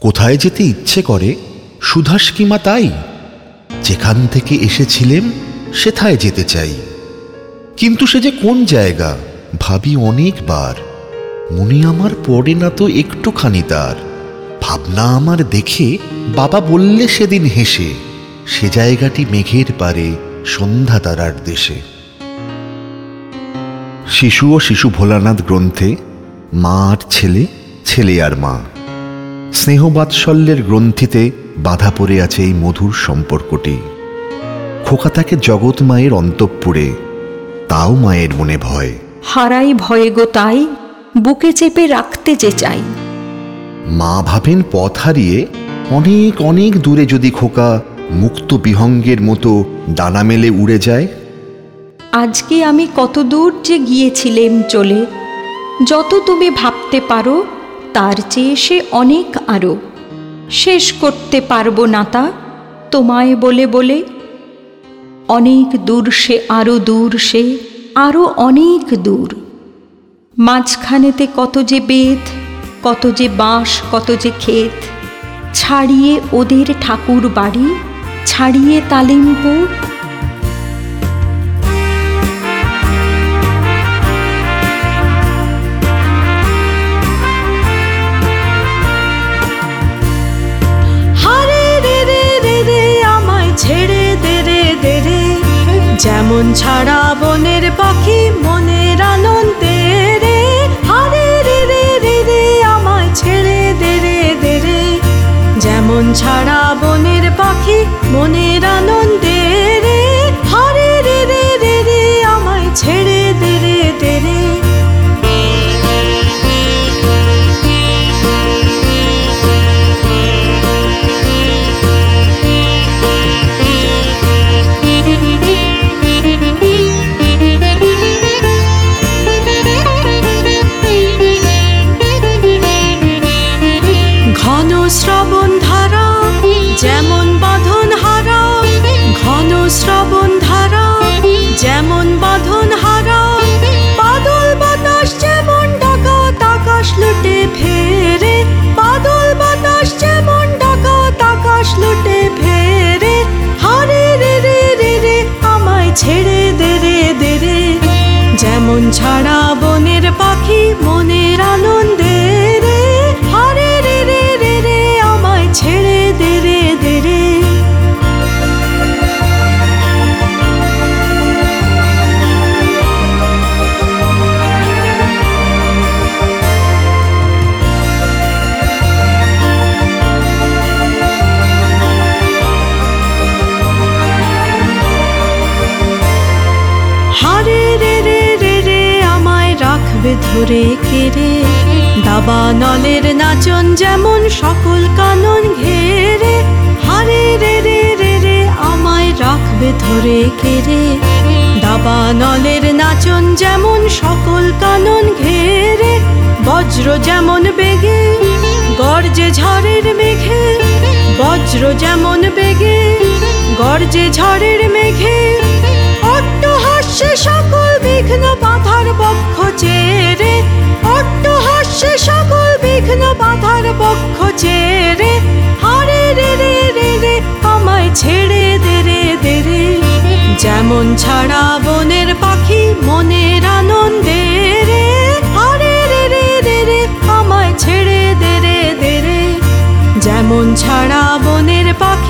কোথায় যেতে ইচ্ছে করে সুধাস কিমা তাই, যেখান থেকে এসেছিলেম সেথায় যেতে চাই। কিন্তু সে যে কোন জায়গা ভাবি অনেকবার, মনে আমার পড়ে না তো একটুখানি তার। ভাবনা আমার দেখে বাবা বললে সেদিন হেসে, সে জায়গাটি মেঘের পারে সন্ধ্যা তারার দেশে। শিশু ও শিশু ভোলানাথ গ্রন্থে মা আর ছেলে, ছেলে আর মা, স্নেহবাৎসল্যের গ্রন্থিতে বাধা পড়ে আছে এই মধুর সম্পর্কটি। খোকা থাকে জগৎ মায়ের অন্তঃপুরে, তাও মায়ের মনে ভয়। হারাই ভয়ে গো তাই, বুকে চেপে রাখতে যে চাই। মা ভাবেন পথ হারিয়ে অনেক অনেক দূরে যদি খোকা মুক্ত বিহঙ্গের মতো ডানা মেলে উড়ে যায়। আজকে আমি কত দূর যে গিয়েছিলেম চলে, যত তুমি ভাবতে পারো তার চেয়ে সে অনেক আরো। শেষ করতে পারবো না তা তোমায় বলে বলে। অনেক দূর সে, আরো দূর সে, আরো অনেক দূর। মাঝখানেতে কত যে বেদ, কত যে বাঁশ, কত যে ক্ষেত। ছাড়িয়ে ওদের ঠাকুর বাড়ি, ছাড়িয়ে তালিমপুর। যেমন ছাড়া বনের পাখি মনের আনন্দে রে, হারে রে রে রে রে আমায় ছেড়ে দে রে দে রে। যেমন ছাড়া বনের পাখি মনের আনন্দে রে, হারে রে রে রে রে আমায় ছেড়ে দে রে দে রে। শ্রবণ ধারা যেমন বাঁধন হারা, ঘন শ্রবণ ধারা যেমন বাঁধন হারা। বাদল বাতাস যেমন ডাকাত আকাশ লুটে ফেরে, বাদল বাতাস যেমন ডাকাত আকাশ লুটে ফেরে। হারে রে রে রে রে আমায় ছেড়ে দে রে দে রে। যেমন ছাড়া বনের পাখি মনের আনন্দে রে, হারে রে রে রে রে আমায় ছেড়ে দে রে দে রে। হারে রে রে রে রে আমায় রাখবে ধরে কেড়ে। দাবা নলের নাচন যেমন সকল কানন ঘেরে, হারে রে রে রে রে আমায় রাখবে ধরে কেড়ে। দাবা নলের নাচন যেমন সকল কানন ঘেরে। বজ্র যেমন বেগে গর্জে ঝড়ের মেঘে, বজ্র যেমন বেগে গর্জে ঝড়ের মেঘে। অট্টহাস্যে সকল বিঘ্ন বাধার বক্ষ চেরে, অট্টহাস্যে সকল বিঘ্ন বাধার বক্ষ চেরে। হারে রে রে রে রে আমায় ছেড়ে দে রে দে রে। যেমন ছাড়া বনের পাখি মনের আনন্দে রে, হারে রে রে রে রে আমায় ছেড়ে দে রে দে রে। যেমন ছাড়া বনের পাখি